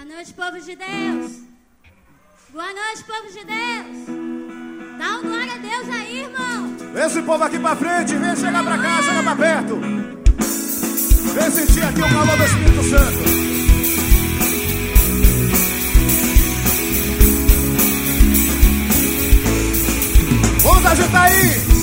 Boa noite, povo de Deus. Boa noite, povo de Deus. Dá um glória a Deus aí, irmão. Esse povo aqui pra frente, vem chegar pra cá, chega pra perto. Vem sentir aqui o calor do Espírito Santo. Vamos agitar aí.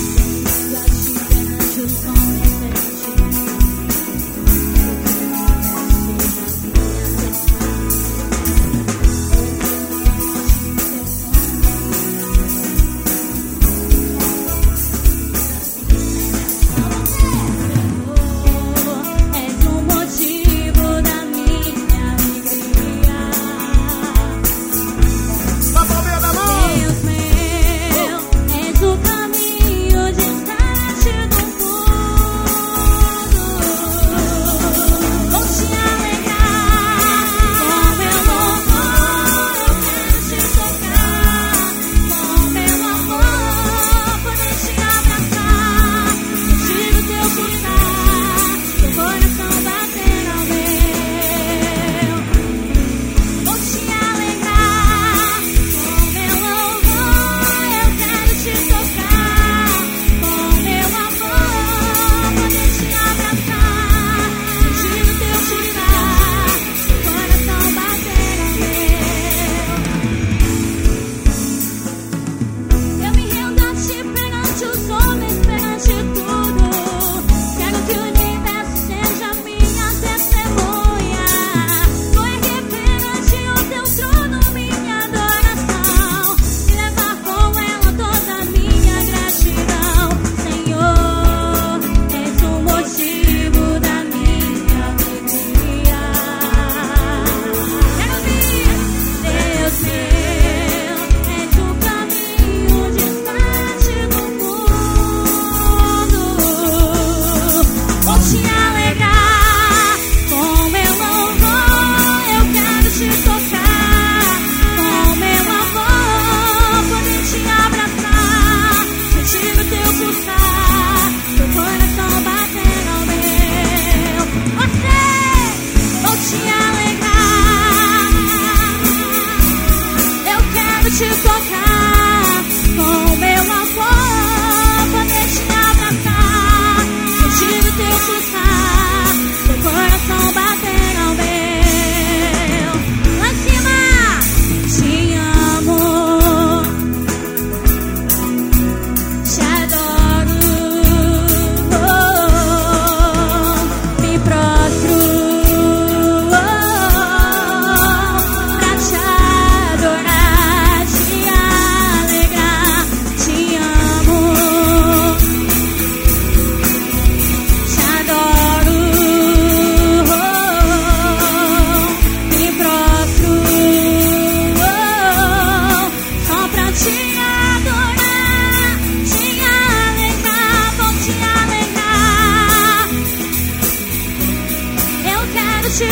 Te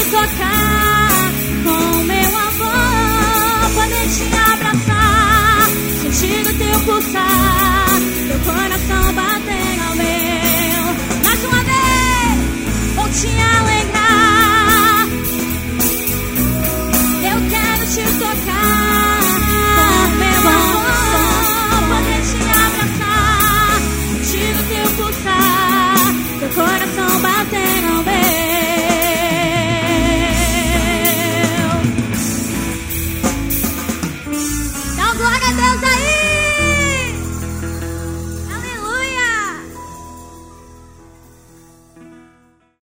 tocar com meu amor, poder te abraçar, sentir o teu pulsar, teu coração bater ao meu. Mais uma vez, vou te alegrar.